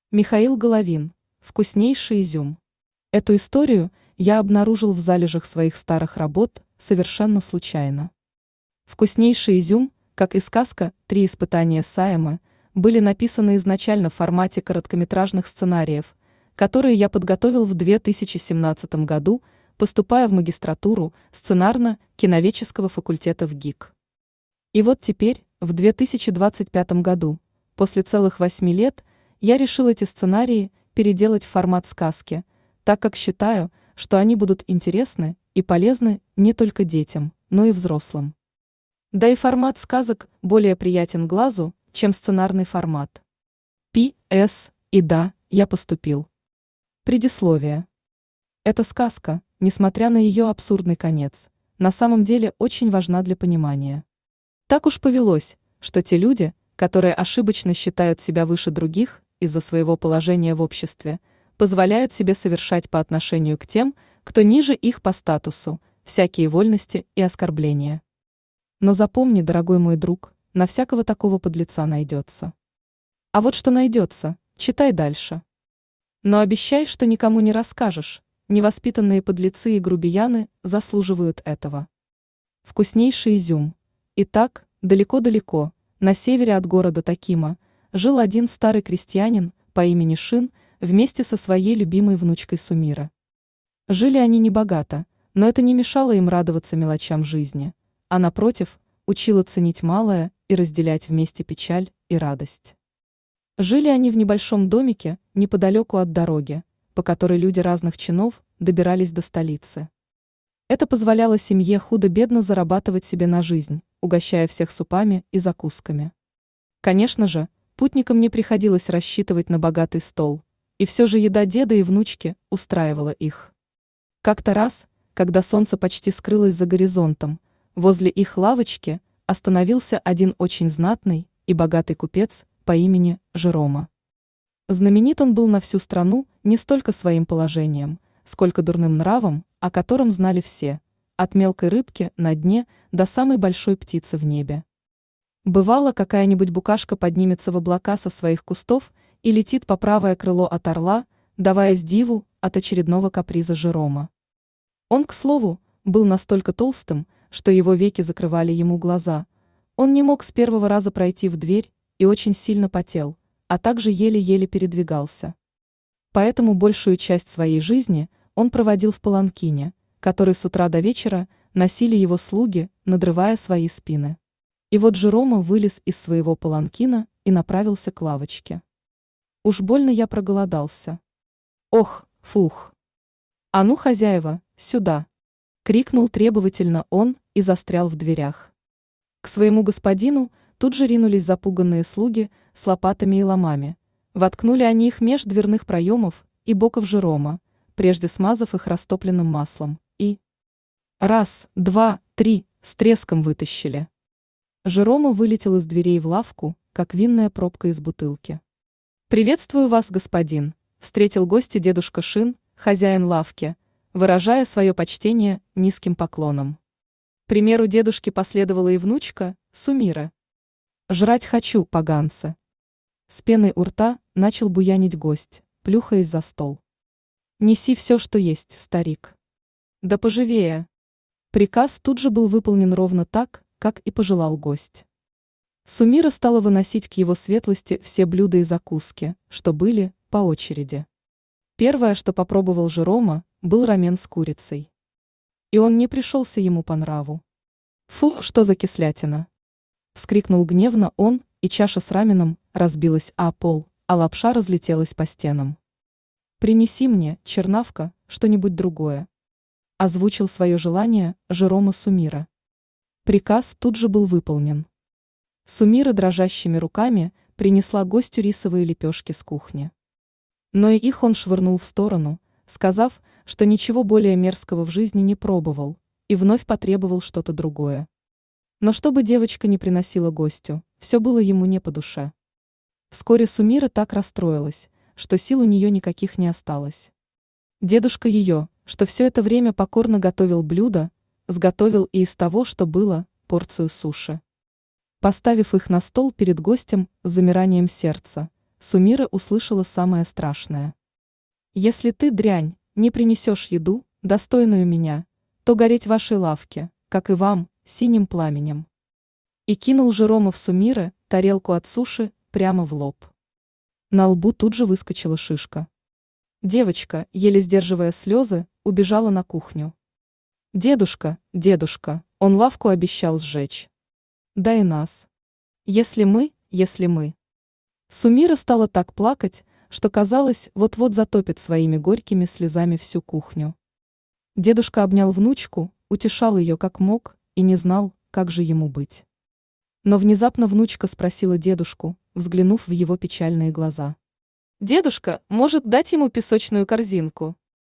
Михаил Головин. Вкуснейший изюм. Эту историю я обнаружил в залежах своих старых работ совершенно случайно. Вкуснейший изюм, как и сказка «Три испытания Саемы», были написаны изначально в формате короткометражных сценариев, которые я подготовил в 2017 году, поступая в магистратуру сценарно-киноведческого факультета в ГИК. И вот теперь, в 2025 году, после целых 8 лет, я решил эти сценарии переделать в формат сказки, так как считаю, что они будут интересны и полезны не только детям, но и взрослым. Да и формат сказок более приятен глазу, чем сценарный формат. П.С. И да, я поступил. Предисловие. Эта сказка, несмотря на ее абсурдный конец, на самом деле очень важна для понимания. Так уж повелось, что те люди, которые ошибочно считают себя выше других из-за своего положения в обществе, позволяют себе совершать по отношению к тем, кто ниже их по статусу, всякие вольности и оскорбления. Но запомни, дорогой мой друг, на всякого такого подлеца найдется. А вот что найдется, читай дальше. Но обещай, что никому не расскажешь, невоспитанные подлецы и грубияны заслуживают этого. Вкуснейший изюм. Итак, далеко-далеко, на севере от города Токима, жил один старый крестьянин по имени Шин вместе со своей любимой внучкой Сумира. Жили они небогато, но это не мешало им радоваться мелочам жизни, а напротив, учило ценить малое и разделять вместе печаль и радость. Жили они в небольшом домике неподалеку от дороги, по которой люди разных чинов добирались до столицы. Это позволяло семье худо-бедно зарабатывать себе на жизнь, угощая всех супами и закусками. Конечно же, путникам не приходилось рассчитывать на богатый стол, и все же еда деда и внучки устраивала их. Как-то раз, когда солнце почти скрылось за горизонтом, возле их лавочки остановился один очень знатный и богатый купец по имени Жерома. Знаменит он был на всю страну не столько своим положением, сколько дурным нравом, о котором знали все, от мелкой рыбки на дне до самой большой птицы в небе. Бывало, какая-нибудь букашка поднимется в облака со своих кустов и летит по правое крыло от орла, даваясь диву от очередного каприза Жерома. Он, к слову, был настолько толстым, что его веки закрывали ему глаза. Он не мог с первого раза пройти в дверь и очень сильно потел, а также еле-еле передвигался. Поэтому большую часть своей жизни он проводил в паланкине, который с утра до вечера носили его слуги, надрывая свои спины. И вот Жерома вылез из своего паланкина и направился к лавочке. Уж больно я проголодался. Ох, фух. А ну, хозяева, сюда! Крикнул требовательно он и застрял в дверях. К своему господину тут же ринулись запуганные слуги с лопатами и ломами. Воткнули они их меж дверных проемов и боков Жерома, прежде смазав их растопленным маслом, и... Раз, два, три, с треском вытащили. Жерома вылетел из дверей в лавку, как винная пробка из бутылки. «Приветствую вас, господин», — встретил гостя дедушка Шин, хозяин лавки, выражая свое почтение низким поклоном. Примеру дедушки последовала и внучка, Сумира. «Жрать хочу, поганцы». С пеной у рта начал буянить гость, плюхаясь за стол. «Неси все, что есть, старик». «Да поживее». Приказ тут же был выполнен ровно так, как и пожелал гость. Сумира стала выносить к его светлости все блюда и закуски, что были, по очереди. Первое, что попробовал Жерома, был рамен с курицей. И он не пришелся ему по нраву. «Фу, что за кислятина!» Вскрикнул гневно он, и чаша с раменом разбилась о пол, а лапша разлетелась по стенам. «Принеси мне, чернавка, что-нибудь другое», озвучил свое желание Жерома Сумира. Приказ тут же был выполнен. Сумира дрожащими руками принесла гостю рисовые лепешки с кухни. Но и их он швырнул в сторону, сказав, что ничего более мерзкого в жизни не пробовал, и вновь потребовал что-то другое. Но чтобы девочка не приносила гостю, все было ему не по душе. Вскоре Сумира так расстроилась, что сил у нее никаких не осталось. Дедушка ее, что все это время покорно готовил блюда, сготовил и из того, что было, порцию суши. Поставив их на стол перед гостем с замиранием сердца, Сумира услышала самое страшное. «Если ты, дрянь, не принесешь еду, достойную меня, то гореть вашей лавке, как и вам, синим пламенем». И кинул Жеромов Сумире тарелку от суши прямо в лоб. На лбу тут же выскочила шишка. Девочка, еле сдерживая слезы, убежала на кухню. «Дедушка, дедушка, он лавку обещал сжечь. Да и нас. Если мы». Сумира стала так плакать, что казалось, вот-вот затопит своими горькими слезами всю кухню. Дедушка обнял внучку, утешал ее как мог и не знал, как же ему быть. Но внезапно внучка спросила дедушку, взглянув в его печальные глаза. «Дедушка, может дать ему песочную корзинку?»